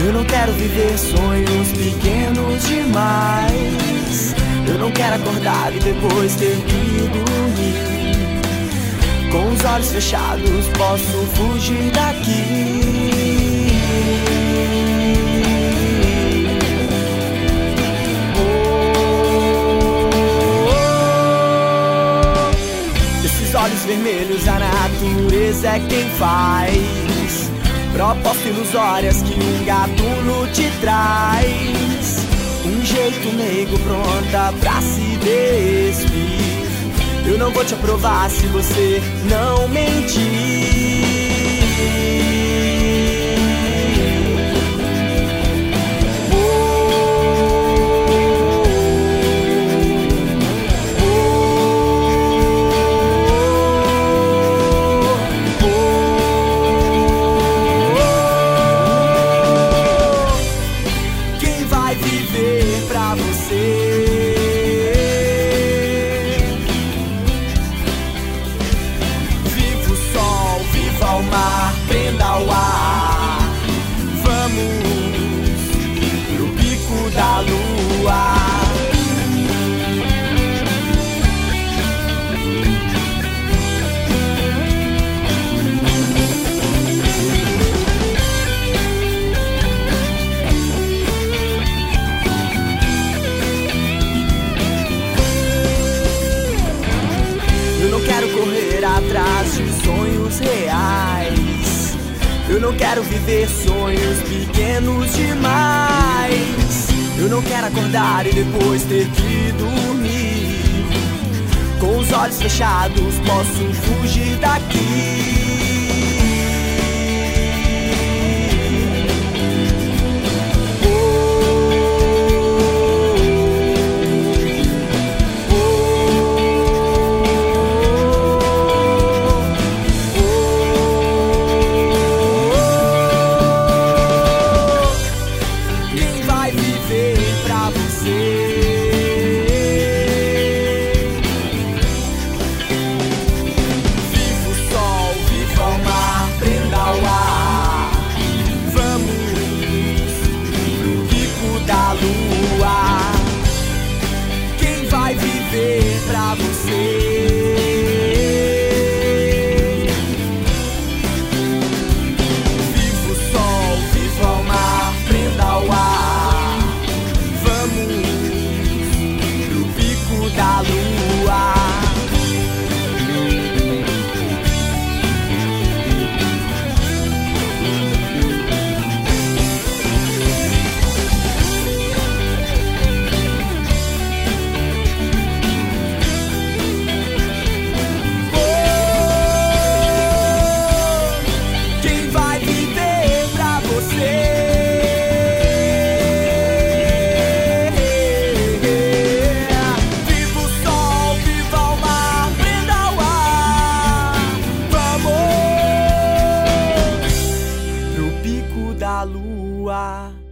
Eu não quero viver sonhos pequenos demais. Eu não quero acordar e depois ter que dormir. Com os olhos fechados posso fugir daqui. Esses olhos vermelhos a natureza é quem faz. Propostas ilusórias que um gatuno te traz. Um jeito meigo pronta pra se despir. Eu não vou te aprovar se você não mentir. Viver pra você. Viva o sol, viva o mar, prenda o ar. Vamos pro pico da lua. Atrás de sonhos reais. Eu não quero viver sonhos pequenos demais. Eu não quero acordar e depois ter que dormir. Com os olhos fechados posso fugir daqui. Quem vai viver pra você? Viva o sol, viva o mar, prenda o ar. Vamos pro pico da lua. Da lua.